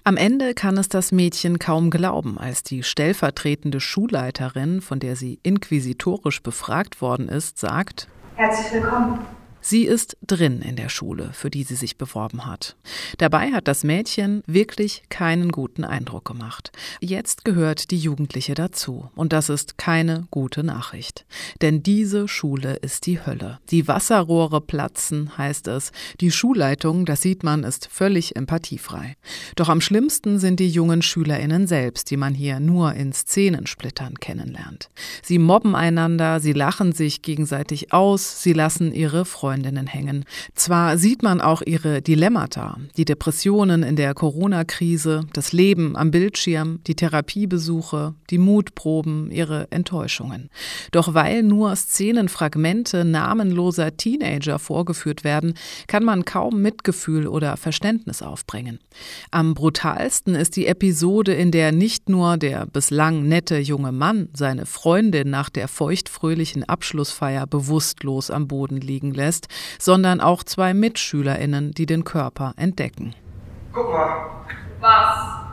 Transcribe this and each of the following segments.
Am Ende kann es das Mädchen kaum glauben, als die stellvertretende Schulleiterin, von der sie inquisitorisch befragt worden ist, sagt: Herzlich willkommen. Sie ist drin in der Schule, für die sie sich beworben hat. Dabei hat das Mädchen wirklich keinen guten Eindruck gemacht. Jetzt gehört die Jugendliche dazu. Und das ist keine gute Nachricht. Denn diese Schule ist die Hölle. Die Wasserrohre platzen, heißt es. Die Schulleitung, das sieht man, ist völlig empathiefrei. Doch am schlimmsten sind die jungen SchülerInnen selbst, die man hier nur in Szenensplittern kennenlernt. Sie mobben einander, sie lachen sich gegenseitig aus, sie lassen ihre Freundinnen hängen. Zwar sieht man auch ihre Dilemmata, die Depressionen in der Corona-Krise, das Leben am Bildschirm, die Therapiebesuche, die Mutproben, ihre Enttäuschungen. Doch weil nur Szenenfragmente namenloser Teenager vorgeführt werden, kann man kaum Mitgefühl oder Verständnis aufbringen. Am brutalsten ist die Episode, in der nicht nur der bislang nette junge Mann seine Freundin nach der feuchtfröhlichen Abschlussfeier bewusstlos am Boden liegen lässt, sondern auch zwei MitschülerInnen, die den Körper entdecken. Guck mal. Was?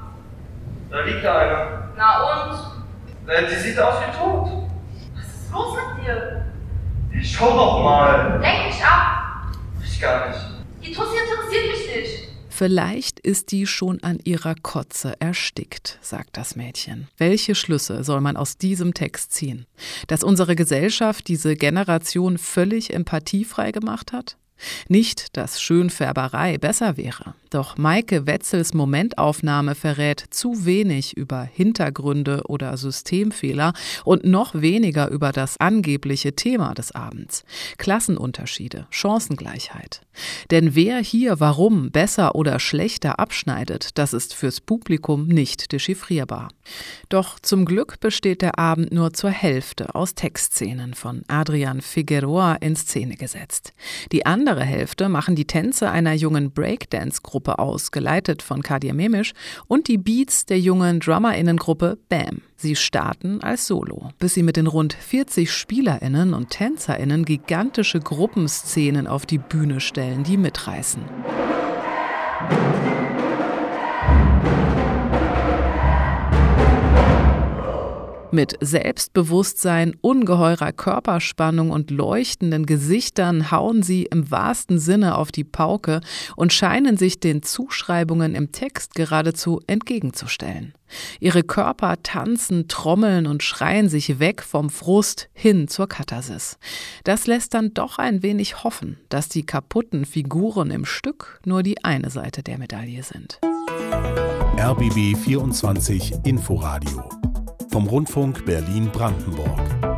Da liegt da einer. Na und? Die sieht aus wie tot. Was ist los mit dir? Schau doch mal. Lenk dich ab! Ich gar nicht. Die Tussi interessiert mich nicht. Vielleicht ist die schon an ihrer Kotze erstickt, sagt das Mädchen. Welche Schlüsse soll man aus diesem Text ziehen? Dass unsere Gesellschaft diese Generation völlig empathiefrei gemacht hat? Nicht, dass Schönfärberei besser wäre. Doch Maike Wetzels Momentaufnahme verrät zu wenig über Hintergründe oder Systemfehler und noch weniger über das angebliche Thema des Abends: Klassenunterschiede, Chancengleichheit. Denn wer hier warum besser oder schlechter abschneidet, das ist fürs Publikum nicht dechiffrierbar. Doch zum Glück besteht der Abend nur zur Hälfte aus Textszenen von Adrián Figueroa in Szene gesetzt. Die andere Hälfte machen die Tänze einer jungen Breakdance-Gruppe aus, geleitet von Kadir Memisch, und die Beats der jungen DrummerInnen-Gruppe BAM. Sie starten als Solo, bis sie mit den rund 40 SpielerInnen und TänzerInnen gigantische Gruppenszenen auf die Bühne stellen, die mitreißen. Mit Selbstbewusstsein, ungeheurer Körperspannung und leuchtenden Gesichtern hauen sie im wahrsten Sinne auf die Pauke und scheinen sich den Zuschreibungen im Text geradezu entgegenzustellen. Ihre Körper tanzen, trommeln und schreien sich weg vom Frust hin zur Katharsis. Das lässt dann doch ein wenig hoffen, dass die kaputten Figuren im Stück nur die eine Seite der Medaille sind. RBB 24 Inforadio vom Rundfunk Berlin-Brandenburg.